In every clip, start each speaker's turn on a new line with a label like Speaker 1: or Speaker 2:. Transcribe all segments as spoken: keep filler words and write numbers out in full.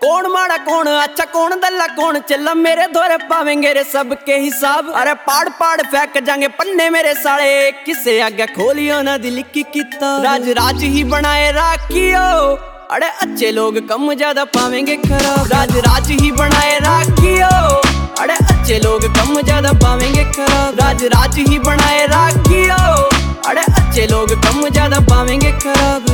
Speaker 1: कौन माड़ा कौन अच्छा कौन दल्ला कौन चला मेरे दौरे पावेंगे रे सबके हिसाब। अरे पाड़ पाड़ फेंक जाएंगे पन्ने मेरे साले किसे आगे खोलियो ना दिल की किताब। राज राज ही बनाए राखियो अरे अच्छे लोग कम ज्यादा पावेंगे खराब। राज राज ही बनाए राखियो अरे अच्छे लोग कम ज्यादा पावेंगे खराब। राज राज ही बनाए राखियो अरे अच्छे लोग कम ज्यादा पावेंगे खराब।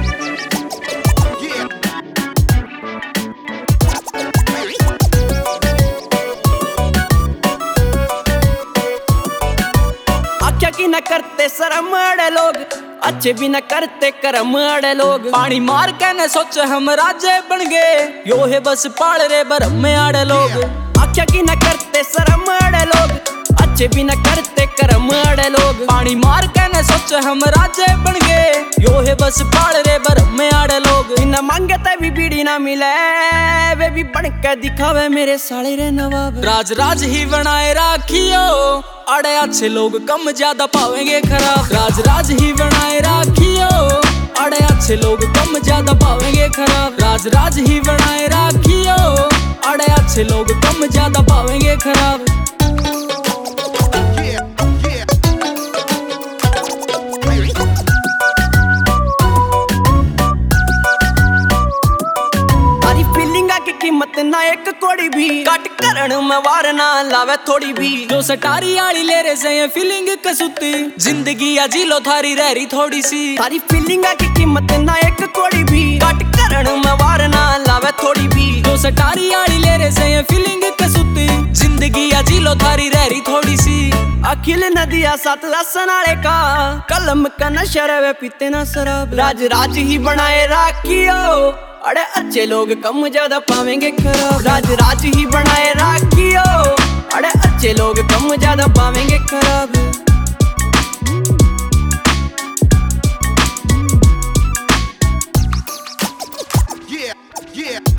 Speaker 1: आख्या की न करते शर्म अड़े लोग अच्छे भी न करते कर्म अड़े लोग।
Speaker 2: पानी मार के न सोचे हम राजे बन गए यो है बस पाड़ रे बरम में आड़े लोग।
Speaker 1: आख्या की न करते शर्म अड़े लोग अच्छे भी न करते कर्म अड़े लोग।
Speaker 2: पानी मार के न सोचे हम राजे बन गए यो है बस पाड़ रे बरम में आड़े लोग।
Speaker 1: बिना मांगे तभी बीड़ी ना मिले वे भी बन के दिखावे मेरे साले रे नवाब।
Speaker 2: राज राज ही बनाए राखियो अड़े अच्छे लोग कम ज्यादा पावेंगे खराब। राज राज ही बनाए राखियो अड़े अच्छे लोग कम ज्यादा पावेंगे खराब। राज राज ही बनाए राखियो अड़े अच्छे लोग कम ज्यादा पावेंगे खराब।
Speaker 1: कीमत ना एक कोड़ी भी कट करन में वार ना लावे थोड़ी भी।
Speaker 2: जो सटारी आली ले रे से फीलिंग कसूती जिंदगी या जी लो थारी रहरी थोड़ी सी।
Speaker 1: थारी फीलिंग की कीमत ना एक कोड़ी भी कट करन में वार ना लावे थोड़ी भी।
Speaker 2: जो सटारी आली ले रे से फीलिंग कसूती जिंदगी या जी लो थारी रहरी थोड़ी सी।
Speaker 1: अखिल नदिया साथ लसन आले का कलम का नशा रे पीते ना शराब। राज राज ही बनाए राखियो अरे अच्छे लोग कम ज्यादा पावेंगे खराब। राज राज ही बनाए राखियो अरे अच्छे लोग कम ज्यादा पावेंगे खराब।
Speaker 3: Yeah, yeah.